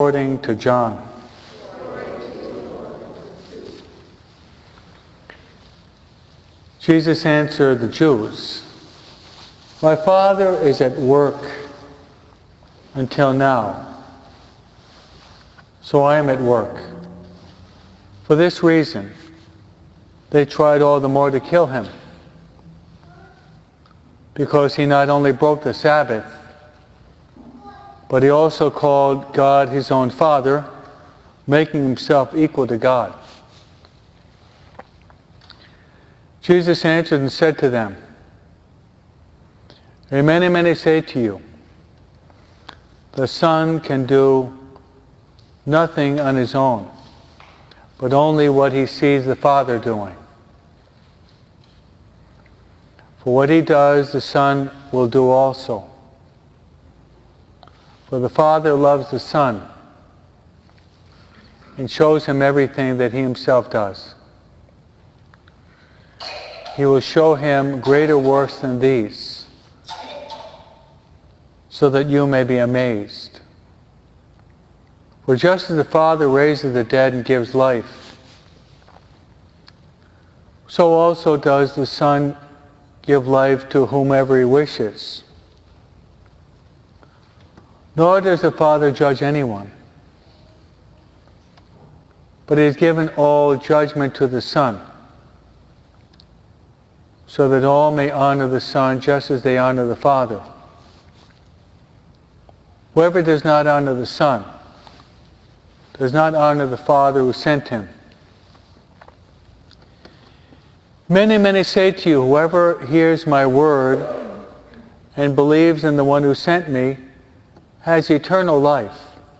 According to John. Jesus answered the Jews, "My Father is at work until now, so I am at work." For this reason, they tried all the more to kill him, because he not only broke the Sabbath, but he also called God his own Father, making himself equal to God. Jesus answered and said to them, "Amen, amen, I say to you, the Son can do nothing on his own, but only what he sees the Father doing. For what he does, the Son will do also. For the Father loves the Son and shows him everything that he himself does. He will show him greater works than these, so that you may be amazed. For just as the Father raises the dead and gives life, so also does the Son give life to whomever he wishes. Nor does the Father judge anyone, but he has given all judgment to the Son, so that all may honor the Son just as they honor the Father. Whoever does not honor the Son does not honor the Father who sent him. Many, many say to you, whoever hears my word and believes in the one who sent me has eternal life,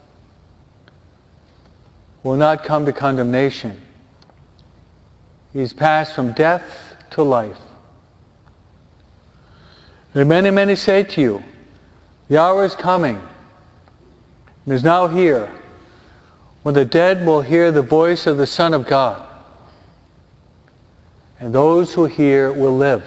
will not come to condemnation. He's passed from death to life. And many, many say to you, the hour is coming, and is now here, when the dead will hear the voice of the Son of God, and those who hear will live.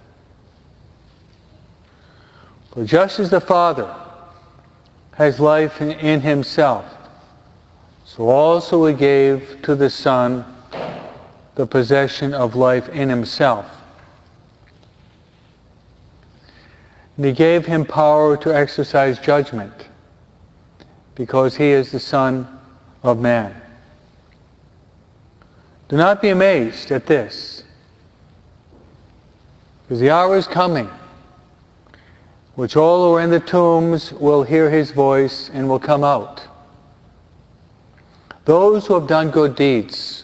For just as the Father has life in himself, so also he gave to the Son the possession of life in himself. And he gave him power to exercise judgment, because he is the Son of Man. Do not be amazed at this, because the hour is coming, which all who are in the tombs will hear his voice and will come out. Those who have done good deeds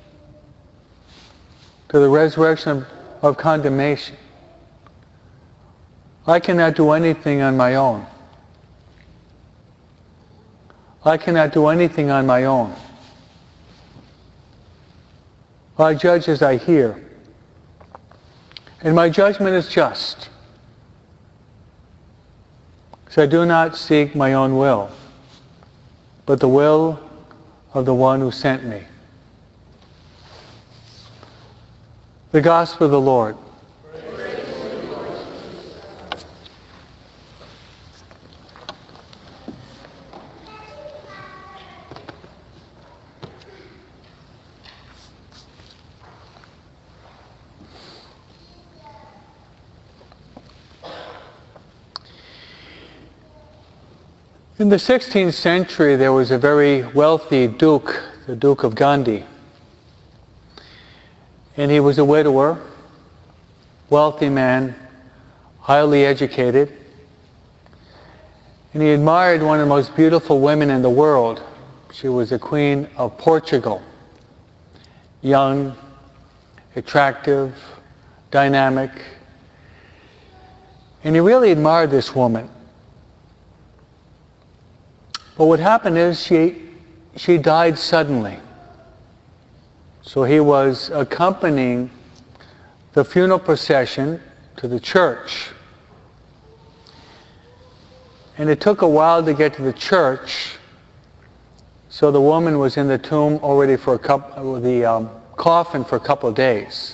to the resurrection of condemnation. I cannot do anything on my own. I cannot do anything on my own. I judge as I hear, and my judgment is just. So I do not seek my own will, but the will of the one who sent me. The Gospel of the Lord. In the 16th century, there was a very wealthy duke, the Duke of Gandy. And he was a widower, wealthy man, highly educated. And he admired one of the most beautiful women in the world. She was the Queen of Portugal. Young, attractive, dynamic. And he really admired this woman. But what happened is she died suddenly. So he was accompanying the funeral procession to the church. And it took a while to get to the church. So the woman was in the tomb already for the coffin for a couple of days.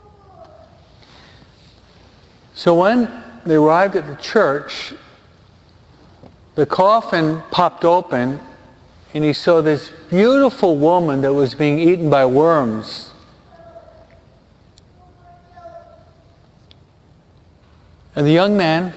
So when they arrived at the church, the coffin popped open and he saw this beautiful woman that was being eaten by worms. And the young man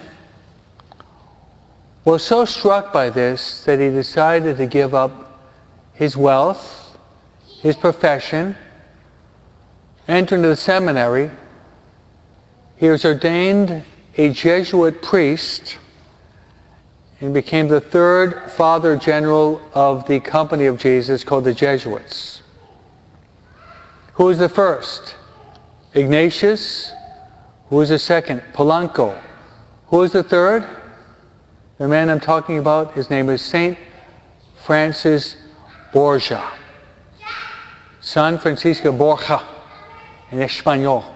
was so struck by this that he decided to give up his wealth, his profession, enter into the seminary. He was ordained a Jesuit priest and became the third Father General of the Company of Jesus, called the Jesuits. Who was the first? Ignatius. Who was the second? Polanco. Who was the third? The man I'm talking about, his name is Saint Francis Borgia. San Francisco Borja in Espanol.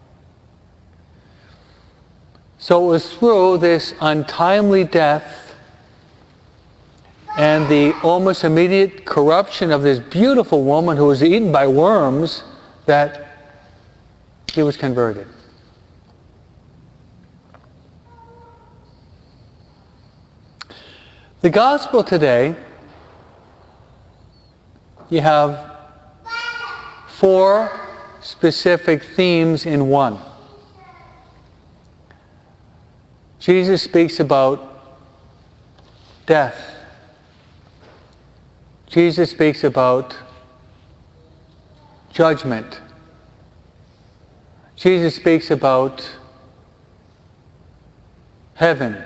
So it was through this untimely death and the almost immediate corruption of this beautiful woman who was eaten by worms that he was converted. The gospel today, you have 4 specific themes in one. Jesus speaks about death. Jesus speaks about judgment. Jesus speaks about heaven.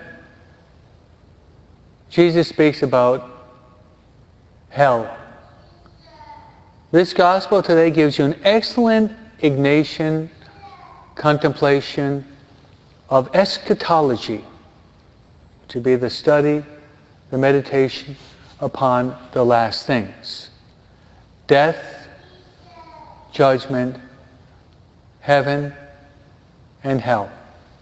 Jesus speaks about hell. This gospel today gives you an excellent Ignatian contemplation of eschatology, to be the study, the meditation upon the last things. Death, judgment, heaven, and hell.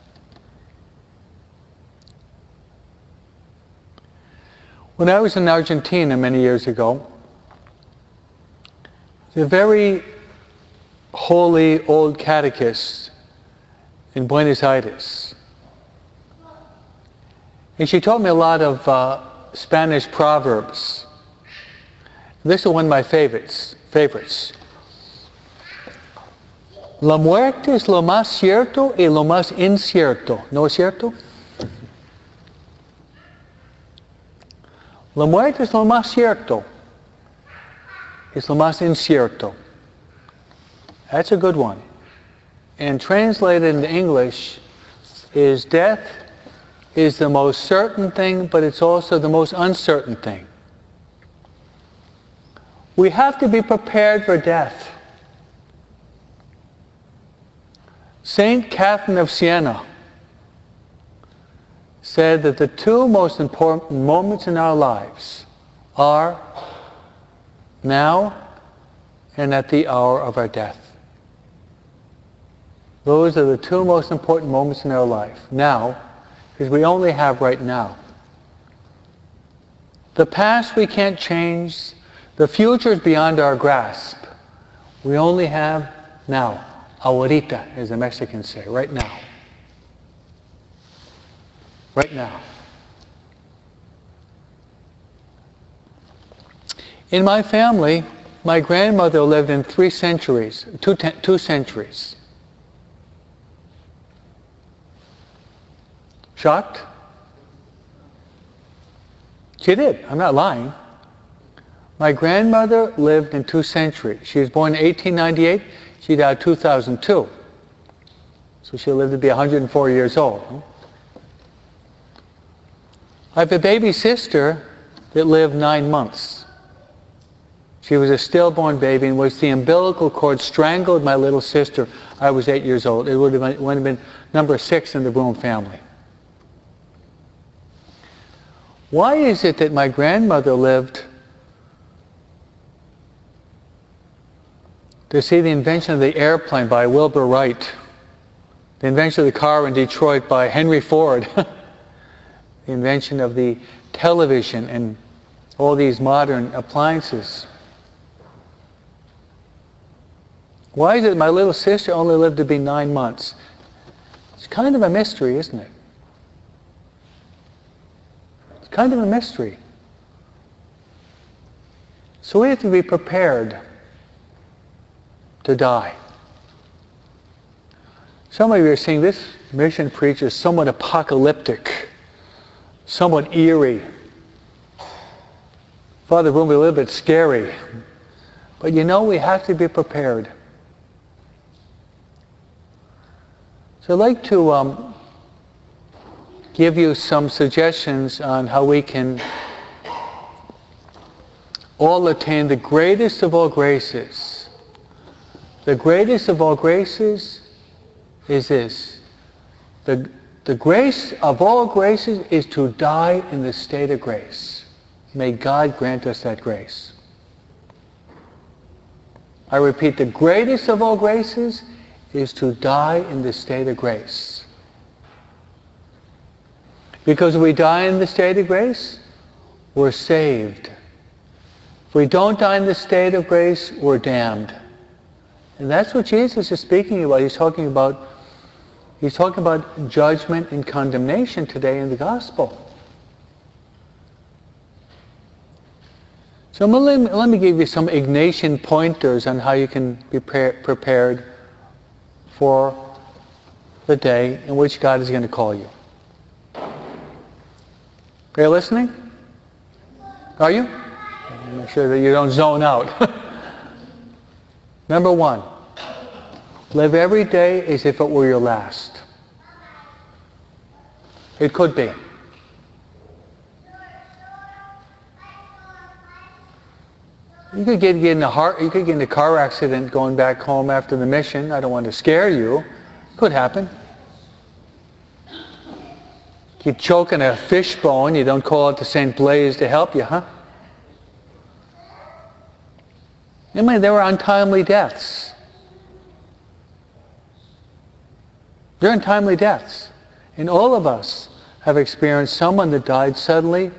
When I was in Argentina many years ago, the very holy old catechist in Buenos Aires, and she taught me a lot of Spanish proverbs. This is one of my favorites. La muerte es lo más cierto y lo más incierto. ¿No es cierto? La muerte es lo más cierto. Es lo más incierto. That's a good one. And translated into English is death is the most certain thing, but it's also the most uncertain thing. We have to be prepared for death. Saint Catherine of Siena said that the 2 most important moments in our lives are now and at the hour of our death. Those are the 2 most important moments in our life. Now, because we only have right now. The past we can't change. The future is beyond our grasp. We only have now. Ahorita, as the Mexicans say, right now. Right now. In my family, my grandmother lived in 2 centuries. Shocked? She did. I'm not lying. My grandmother lived in 2 centuries. She was born in 1898. She died in 2002. So she lived to be 104 years old. I have a baby sister that lived 9 months. She was a stillborn baby, and was the umbilical cord strangled my little sister. I was 8 years old. It would have been number 6 in the Broom family. Why is it that my grandmother lived to see the invention of the airplane by Wilbur Wright, the invention of the car in Detroit by Henry Ford, the invention of the television and all these modern appliances? Why is it my little sister only lived to be 9 months? It's kind of a mystery, isn't it? It's kind of a mystery. So we have to be prepared to die. Some of you are saying this mission preach is somewhat apocalyptic, somewhat eerie. Father, it will be a little bit scary. But you know, we have to be prepared. So I'd like to give you some suggestions on how we can all attain the greatest of all graces. The greatest of all graces is this. The grace of all graces is to die in the state of grace. May God grant us that grace. I repeat, the greatest of all graces is to die in the state of grace. Because if we die in the state of grace, we're saved. If we don't die in the state of grace, we're damned. And that's what Jesus is speaking about. He's talking about judgment and condemnation today in the gospel. So let me give you some Ignatian pointers on how you can be prepared for the day in which God is going to call you. Are you listening? Are you? Make sure that you don't zone out. Number one, live every day as if it were your last. It could be. You could get in a car accident going back home after the mission. I don't want to scare you. Could happen. Keep choking a fishbone. You don't call it to St. Blaise to help you, huh? I mean, there were untimely deaths. There are untimely deaths. And all of us have experienced someone that died suddenly,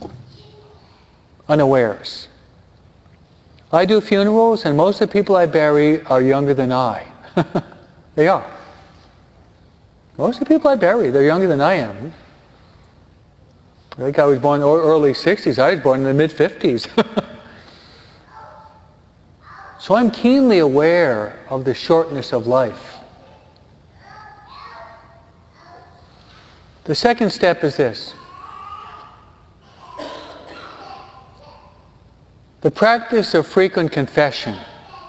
unawares. I do funerals, and most of the people I bury are younger than I. They are. Most of the people I bury, they're younger than I am. I think I was born in the early 60s. I was born in the mid-50s. So I'm keenly aware of the shortness of life. The second step is this. The practice of frequent confession.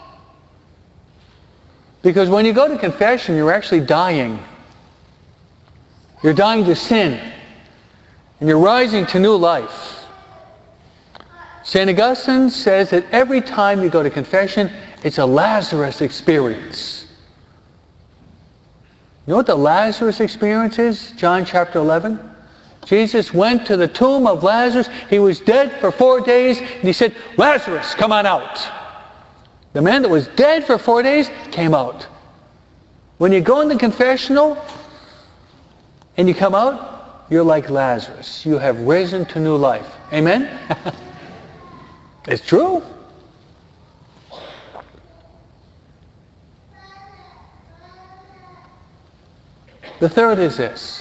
Because when you go to confession, you're actually dying. You're dying to sin. And you're rising to new life. St. Augustine says that every time you go to confession, it's a Lazarus experience. You know what the Lazarus experience is? John chapter 11. Jesus went to the tomb of Lazarus. He was dead for 4 days. And he said, Lazarus, come on out. The man that was dead for 4 days came out. When you go in the confessional and you come out, you're like Lazarus. You have risen to new life. Amen? It's true. The third is this.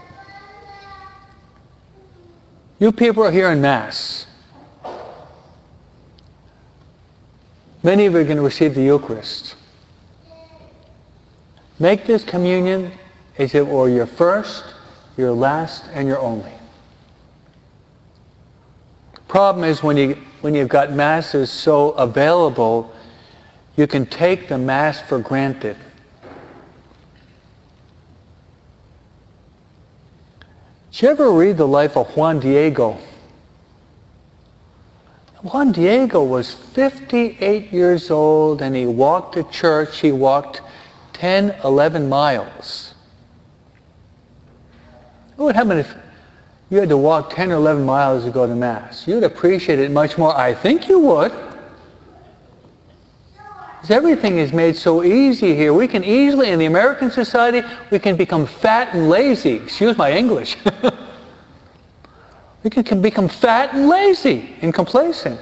You people are here in Mass. Many of you are going to receive the Eucharist. Make this communion as if it were your first, your last, and your only. Problem is when you've got Masses so available, you can take the Mass for granted. Did you ever read the life of Juan Diego? Juan Diego was 58 years old and he walked to church. He walked 10, 11 miles. What would happen if you had to walk 10 or 11 miles to go to Mass? You'd appreciate it much more. I think you would. Because everything is made so easy here. We can easily, in the American society, we can become fat and lazy. Excuse my English. We can become fat and lazy and complacent.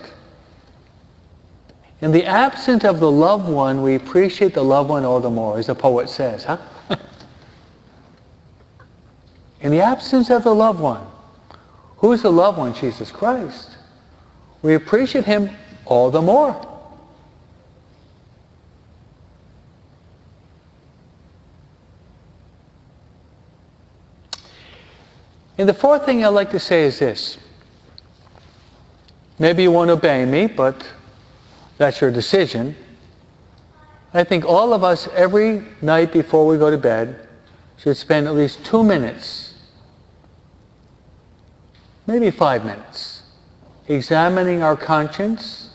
In the absence of the loved one, we appreciate the loved one all the more, as the poet says, huh? In the absence of the loved one. Who is the loved one? Jesus Christ. We appreciate Him all the more. And the fourth thing I'd like to say is this. Maybe you won't obey me, but that's your decision. I think all of us, every night before we go to bed, should spend at least 2 minutes, maybe 5 minutes, examining our conscience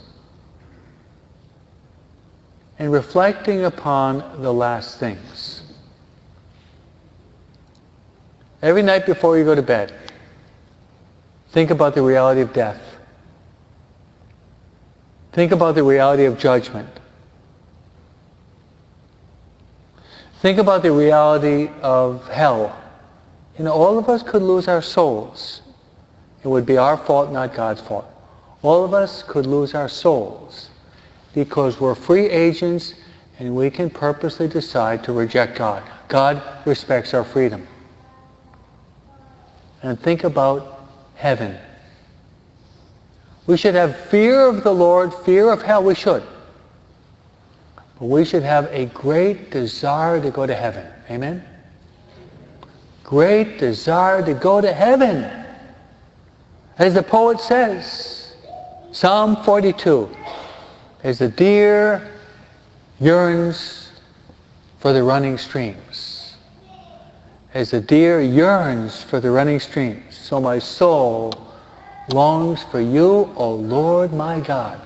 and reflecting upon the last things. Every night before you go to bed, think about the reality of death. Think about the reality of judgment. Think about the reality of hell. All of us could lose our souls. It would be our fault, not God's fault. All of us could lose our souls because we're free agents and we can purposely decide to reject God. God respects our freedom. And think about heaven. We should have fear of the Lord, fear of hell. We should. But we should have a great desire to go to heaven. Amen? Great desire to go to heaven. As the poet says, Psalm 42, as the deer yearns for the running streams. As the deer yearns for the running streams, so my soul longs for you, O Lord my God.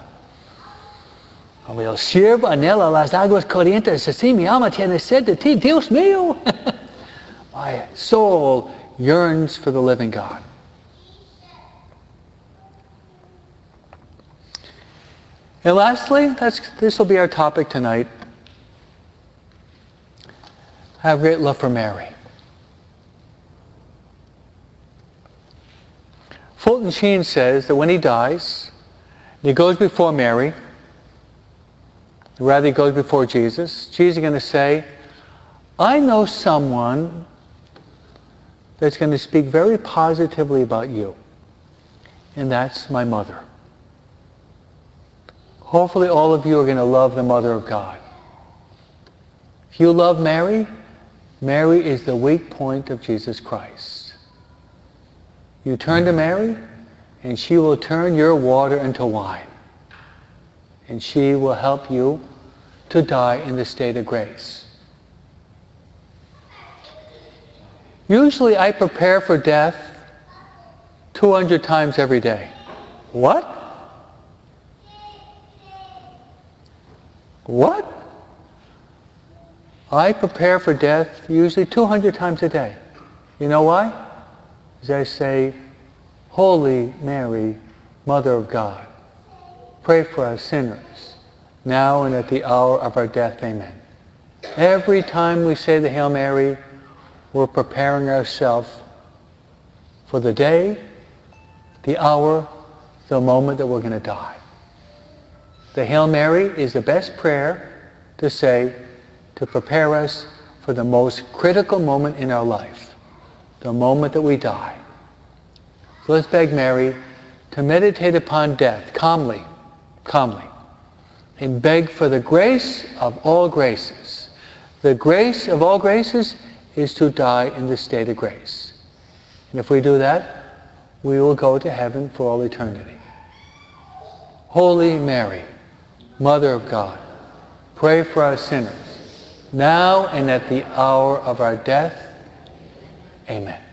Sirvo anhela las aguas corrientes, así mi alma tiene sed de ti, Dios mío. My soul yearns for the living God. And lastly, this will be our topic tonight. Have great love for Mary. Fulton Sheen says that when he dies, he goes before Mary, rather he goes before Jesus. Jesus is going to say, I know someone that's going to speak very positively about you, and that's my mother. Hopefully all of you are going to love the Mother of God. If you love Mary, Mary is the weak point of Jesus Christ. You turn to Mary, and she will turn your water into wine. And she will help you to die in the state of grace. Usually I prepare for death 200 times every day. What? What? I prepare for death usually 200 times a day. You know why? As I say, Holy Mary, Mother of God, pray for us sinners, now and at the hour of our death. Amen. Every time we say the Hail Mary, we're preparing ourselves for the day, the hour, the moment that we're going to die. The Hail Mary is the best prayer to say to prepare us for the most critical moment in our life, the moment that we die. So let's beg Mary to meditate upon death calmly, and beg for the grace of all graces. The grace of all graces is to die in the state of grace. And if we do that, we will go to heaven for all eternity. Holy Mary, Mother of God, pray for us sinners, now and at the hour of our death. Amen.